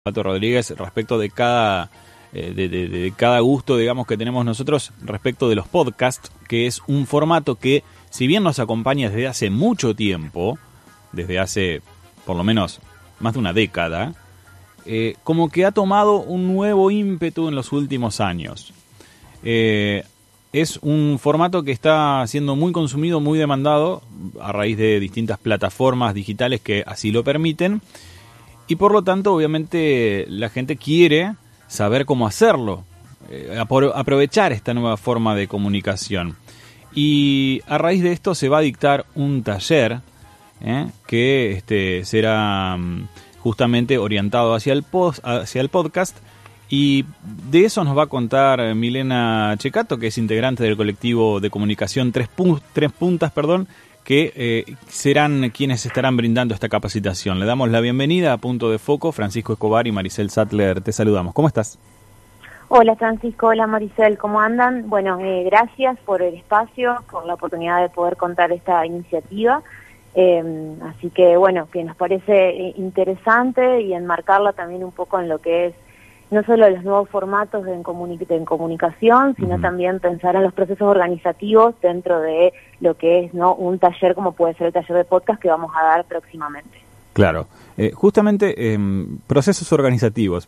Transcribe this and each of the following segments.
Pato Rodríguez respecto de cada gusto, digamos, que tenemos nosotros respecto de los podcasts, que es un formato que, si bien nos acompaña desde hace mucho tiempo, desde hace por lo menos más de una década, como que ha tomado un nuevo ímpetu en los últimos años. Es un formato que está siendo muy consumido, muy demandado, a raíz de distintas plataformas digitales que así lo permiten. Y por lo tanto, obviamente, la gente quiere saber cómo hacerlo, aprovechar esta nueva forma de comunicación. Y a raíz de esto se va a dictar un taller que será justamente orientado hacia el podcast. Y de eso nos va a contar Milena Checato, que es integrante del colectivo de comunicación Tres Puntas, que serán quienes estarán brindando esta capacitación. Le damos la bienvenida a Punto de Foco. Francisco Escobar y Maricel Sattler, te saludamos. ¿Cómo estás? Hola Francisco, hola Maricel, ¿cómo andan? Bueno, gracias por el espacio, por la oportunidad de poder contar esta iniciativa. Así que bueno, que nos parece interesante y enmarcarla también un poco en lo que es no solo los nuevos formatos en comunicación, sino también pensar en los procesos organizativos dentro de lo que es un taller como puede ser el taller de podcast que vamos a dar próximamente. Claro, justamente procesos organizativos,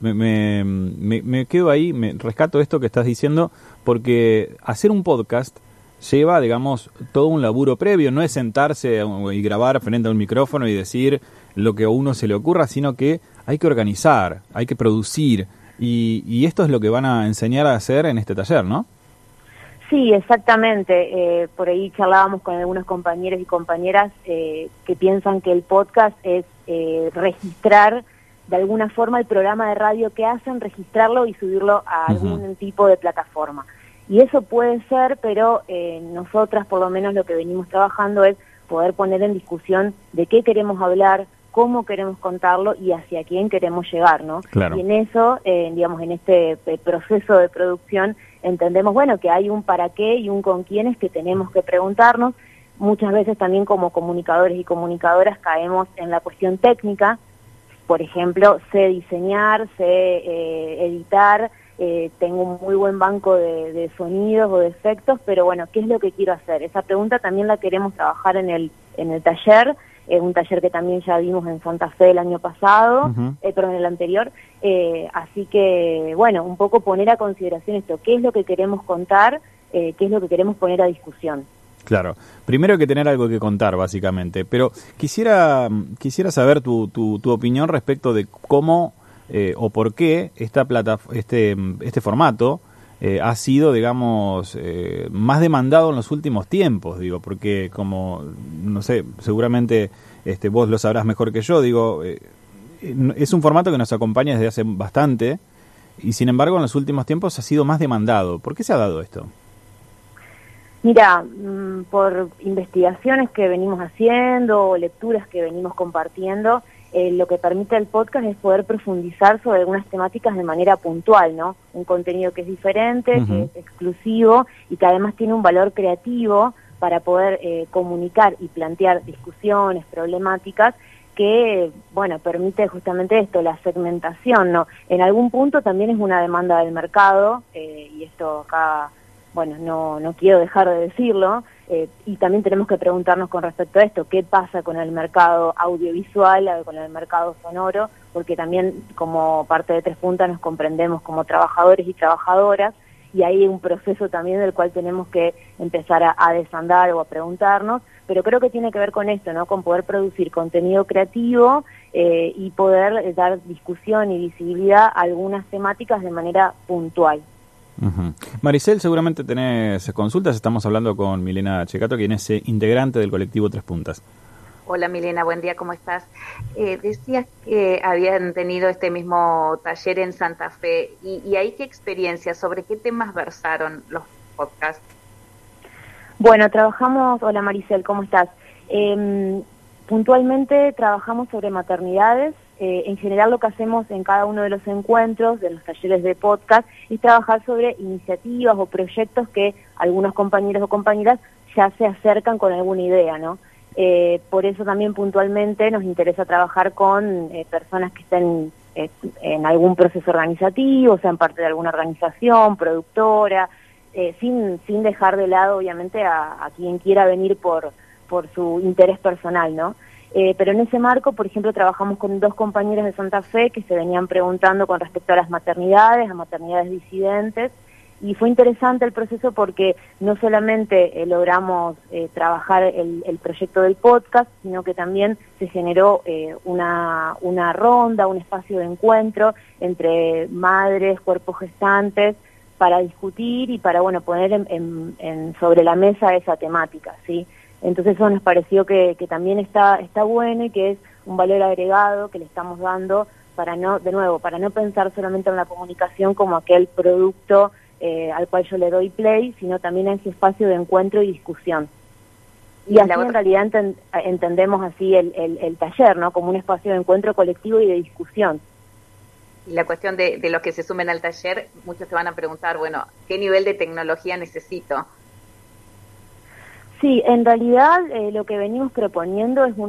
me quedo ahí, me rescato esto que estás diciendo, porque hacer un podcast lleva, digamos, todo un laburo previo, no es sentarse y grabar frente a un micrófono y decir lo que a uno se le ocurra, sino que hay que organizar, hay que producir. Y esto es lo que van a enseñar a hacer en este taller, ¿no? Sí, exactamente. Por ahí charlábamos con algunos compañeros y compañeras que piensan que el podcast es registrar de alguna forma el programa de radio que hacen, registrarlo y subirlo a algún tipo de plataforma. Y eso puede ser, pero nosotras por lo menos lo que venimos trabajando es poder poner en discusión de qué queremos hablar, cómo queremos contarlo y hacia quién queremos llegar, ¿no? Claro. Y en eso, digamos, en este proceso de producción, entendemos, bueno, que hay un para qué y un con quiénes que tenemos que preguntarnos. Muchas veces también como comunicadores y comunicadoras caemos en la cuestión técnica. Por ejemplo, sé diseñar, sé editar, tengo un muy buen banco de sonidos o de efectos, pero bueno, ¿qué es lo que quiero hacer? Esa pregunta también la queremos trabajar en el taller. Un taller que también ya vimos en Santa Fe el año pasado, pero en el anterior, así que, bueno, un poco poner a consideración esto, qué es lo que queremos contar, qué es lo que queremos poner a discusión. Claro, primero hay que tener algo que contar, básicamente, pero quisiera saber tu opinión respecto de cómo o por qué este formato ha sido, digamos, más demandado en los últimos tiempos, digo, porque como, no sé, seguramente vos lo sabrás mejor que yo, digo, es un formato que nos acompaña desde hace bastante y sin embargo en los últimos tiempos ha sido más demandado. ¿Por qué se ha dado esto? Mira, por investigaciones que venimos haciendo o lecturas que venimos compartiendo, lo que permite el podcast es poder profundizar sobre algunas temáticas de manera puntual, ¿no? Un contenido que es diferente, que es exclusivo y que además tiene un valor creativo para poder comunicar y plantear discusiones, problemáticas que, bueno, permite justamente esto, la segmentación, ¿no? En algún punto también es una demanda del mercado, y esto acá, bueno, no quiero dejar de decirlo, y también tenemos que preguntarnos con respecto a esto, ¿qué pasa con el mercado audiovisual, con el mercado sonoro? Porque también como parte de Tres Puntas nos comprendemos como trabajadores y trabajadoras, y hay un proceso también del cual tenemos que empezar a desandar o a preguntarnos, pero creo que tiene que ver con esto, ¿no? Con poder producir contenido creativo y poder dar discusión y visibilidad a algunas temáticas de manera puntual. Maricel, seguramente tenés consultas. Estamos hablando con Milena Checato, quien es integrante del colectivo Tres Puntas. Hola Milena, buen día, ¿cómo estás? Decías que habían tenido este mismo taller en Santa Fe y ahí qué experiencia, sobre qué temas versaron los podcasts. Bueno, hola Maricel, ¿cómo estás? Puntualmente trabajamos sobre maternidades. En general lo que hacemos en cada uno de los encuentros, de los talleres de podcast, es trabajar sobre iniciativas o proyectos que algunos compañeros o compañeras ya se acercan con alguna idea, ¿no? Por eso también puntualmente nos interesa trabajar con personas que estén en algún proceso organizativo, o sea, en parte de alguna organización, productora, sin dejar de lado, obviamente, a quien quiera venir por su interés personal, ¿no? Pero en ese marco, por ejemplo, trabajamos con 2 compañeras de Santa Fe que se venían preguntando con respecto a las maternidades, a maternidades disidentes, y fue interesante el proceso porque no solamente logramos trabajar el proyecto del podcast, sino que también se generó una ronda, un espacio de encuentro entre madres, cuerpos gestantes, para discutir y para, bueno, poner sobre la mesa esa temática, ¿sí? Entonces eso nos pareció que también está bueno y que es un valor agregado que le estamos dando para no pensar solamente en la comunicación como aquel producto al cual yo le doy play, sino también a ese espacio de encuentro y discusión. Y así en realidad entendemos así el taller, ¿no? Como un espacio de encuentro colectivo y de discusión. Y la cuestión de los que se sumen al taller, muchos se van a preguntar, bueno, ¿qué nivel de tecnología necesito? Sí, en realidad lo que venimos proponiendo es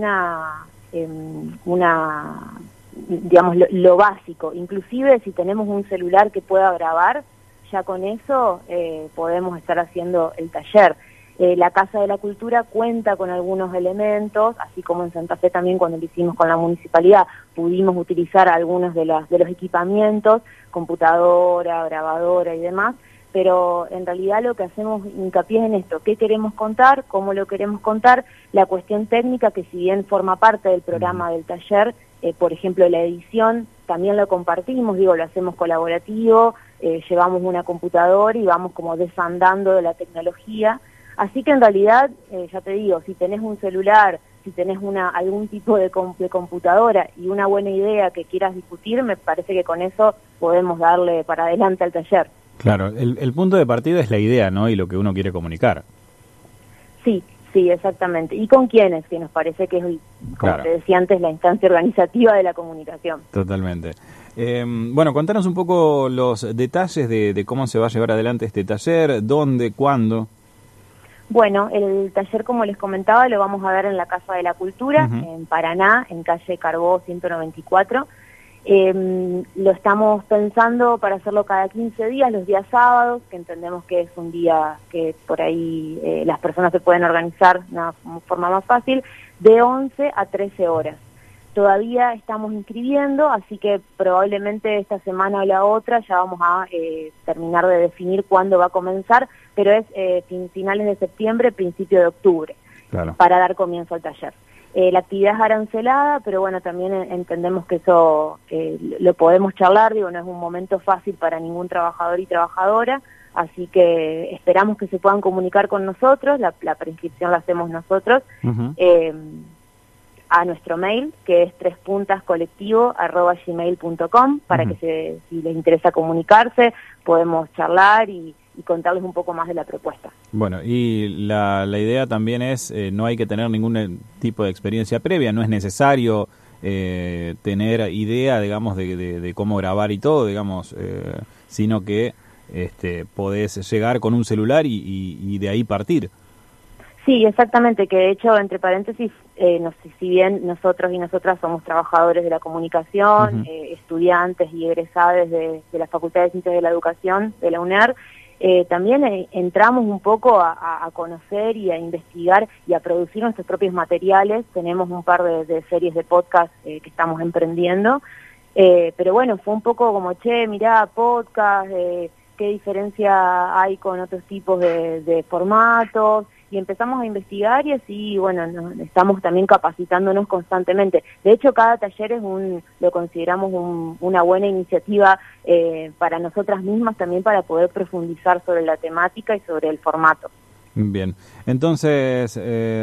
digamos, lo básico. Inclusive si tenemos un celular que pueda grabar, ya con eso podemos estar haciendo el taller. La Casa de la Cultura cuenta con algunos elementos, así como en Santa Fe también cuando lo hicimos con la municipalidad pudimos utilizar algunos de los equipamientos, computadora, grabadora y demás, pero en realidad lo que hacemos hincapié es en esto: qué queremos contar, cómo lo queremos contar, la cuestión técnica que si bien forma parte del programa del taller, por ejemplo la edición también lo compartimos, lo hacemos colaborativo, llevamos una computadora y vamos como desandando de la tecnología. Así que en realidad, ya te digo, si tenés un celular, si tenés algún tipo de computadora y una buena idea que quieras discutir, me parece que con eso podemos darle para adelante al taller. Claro, el punto de partida es la idea, ¿no? Y lo que uno quiere comunicar. Sí, exactamente. ¿Y con quiénes? Que nos parece que es, como te decía antes, la instancia organizativa de la comunicación. Totalmente. Bueno, contanos un poco los detalles de cómo se va a llevar adelante este taller, dónde, cuándo. Bueno, el taller, como les comentaba, lo vamos a dar en la Casa de la Cultura, en Paraná, en calle Carbó 194. Lo estamos pensando para hacerlo cada 15 días, los días sábados, que entendemos que es un día que por ahí las personas se pueden organizar de una forma más fácil, de 11 a 13 horas. Todavía estamos inscribiendo, así que probablemente esta semana o la otra ya vamos a terminar de definir cuándo va a comenzar, pero es finales de septiembre, principio de octubre, para dar comienzo al taller. La actividad es arancelada, pero bueno, también entendemos que eso lo podemos charlar, no es un momento fácil para ningún trabajador y trabajadora, así que esperamos que se puedan comunicar con nosotros, la preinscripción la hacemos nosotros, a nuestro mail, que es 3puntascolectivo@gmail.com, para que si les interesa comunicarse, podemos charlar y contarles un poco más de la propuesta. Bueno, y la idea también es, no hay que tener ningún tipo de experiencia previa, no es necesario tener idea, digamos, de cómo grabar y todo, digamos, sino que podés llegar con un celular y de ahí partir. Sí, exactamente, que de hecho, entre paréntesis, si bien nosotros y nosotras somos trabajadores de la comunicación, estudiantes y egresados de la Facultad de Ciencias de la Educación de la UNER, también entramos un poco a conocer y a investigar y a producir nuestros propios materiales. Tenemos un par de series de podcast que estamos emprendiendo, pero bueno, fue un poco como, mirá, podcast, qué diferencia hay con otros tipos de formatos, y empezamos a investigar y así, bueno, estamos también capacitándonos constantemente. De hecho, cada taller lo consideramos una buena iniciativa para nosotras mismas también, para poder profundizar sobre la temática y sobre el formato. Bien, entonces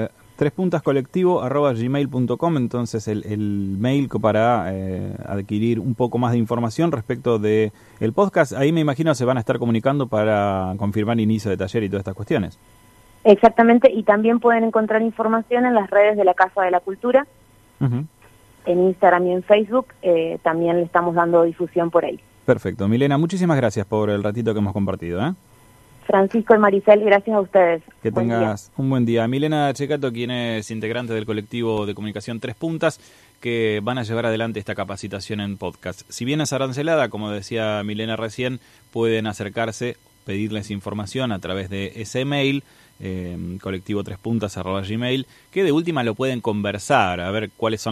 3puntascolectivo@gmail.com, entonces el mail para adquirir un poco más de información respecto de el podcast. Ahí me imagino se van a estar comunicando para confirmar inicio de taller y todas estas cuestiones. Exactamente, y también pueden encontrar información en las redes de la Casa de la Cultura, en Instagram y en Facebook, también le estamos dando difusión por ahí. Perfecto. Milena, muchísimas gracias por el ratito que hemos compartido. Francisco y Maricel, gracias a ustedes. Que tengas un buen día. Milena Checato, quien es integrante del colectivo de comunicación 3 Puntas, que van a llevar adelante esta capacitación en podcast. Si bien es arancelada, como decía Milena recién, pueden acercarse, pedirles información a través de ese mail, colectivo3puntas@gmail, que de última lo pueden conversar, a ver cuáles son